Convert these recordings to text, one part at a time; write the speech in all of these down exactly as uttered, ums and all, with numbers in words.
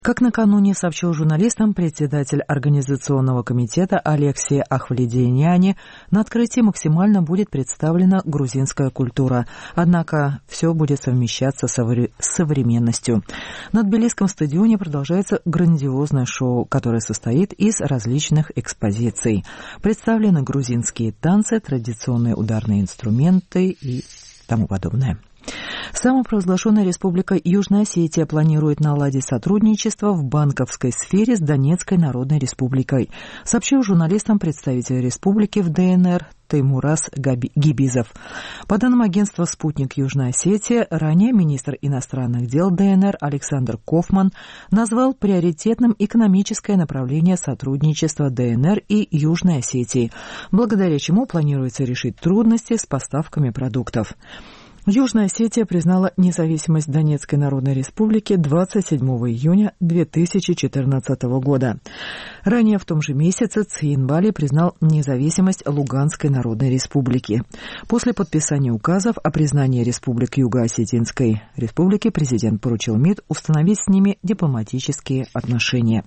Как накануне сообщил журналистам председатель Организационного комитета Алексей Ахвлединяни, на открытии максимально будет представлена грузинская культура, однако все будет совмещаться с современностью. На Тбилисском стадионе продолжается грандиозное шоу, которое состоит из различных экспозиций. Представлены грузинские танцы, традиционные ударные инструменты и тому подобное. Самопровозглашенная республика Южная Осетия планирует наладить сотрудничество в банковской сфере с Донецкой Народной Республикой, сообщил журналистам представитель республики в ДНР Теймураз Гибизов. По данным агентства «Спутник Южная Осетия», ранее министр иностранных дел ДНР Александр Кофман назвал приоритетным экономическое направление сотрудничества ДНР и Южной Осетии, благодаря чему планируется решить трудности с поставками продуктов. Южная Осетия признала независимость Донецкой Народной Республики двадцать седьмого июня две тысячи четырнадцатого года. Ранее в том же месяце Цхинвали признал независимость Луганской Народной Республики. После подписания указов о признании республик Юго-Осетинской Республики президент поручил МИД установить с ними дипломатические отношения.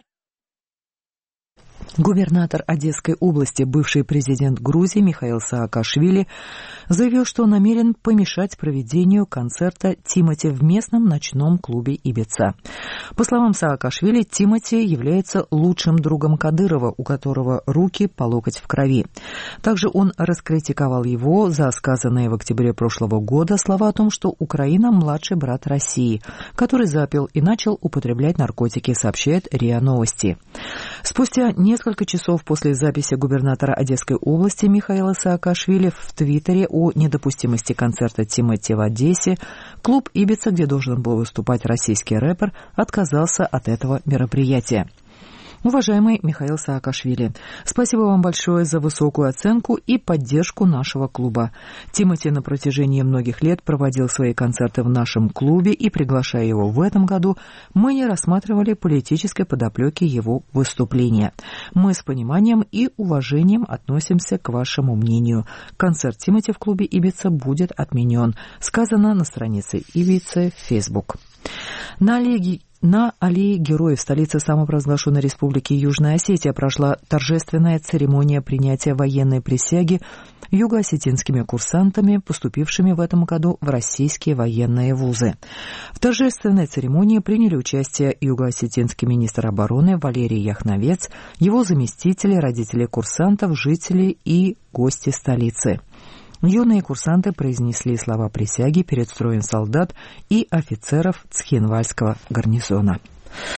Губернатор Одесской области, бывший президент Грузии Михаил Саакашвили, заявил, что намерен помешать проведению концерта Тимати в местном ночном клубе Ибица. По словам Саакашвили, Тимати является лучшим другом Кадырова, у которого руки по локоть в крови. Также он раскритиковал его за сказанные в октябре прошлого года слова о том, что Украина – младший брат России, который запил и начал употреблять наркотики, сообщает РИА Новости. Спустя несколько часов после записи губернатора Одесской области Михаила Саакашвили в Твиттере о недопустимости концерта Тимати в Одессе, клуб «Ибица», где должен был выступать российский рэпер, отказался от этого мероприятия. Уважаемый Михаил Саакашвили, спасибо вам большое за высокую оценку и поддержку нашего клуба. Тимати на протяжении многих лет проводил свои концерты в нашем клубе, и, приглашая его в этом году, мы не рассматривали политической подоплеки его выступления. Мы с пониманием и уважением относимся к вашему мнению. Концерт Тимати в клубе «Ибица» будет отменен, сказано на странице Ибицы в Facebook. На Олеге На аллее героев столицы самопровозглашенной республики Южная Осетия прошла торжественная церемония принятия военной присяги юго-осетинскими курсантами, поступившими в этом году в российские военные вузы. В торжественной церемонии приняли участие юго-осетинский министр обороны Валерий Яхновец, его заместители, родители курсантов, жители и гости столицы. Юные курсанты произнесли слова присяги перед строем солдат и офицеров Цхинвальского гарнизона.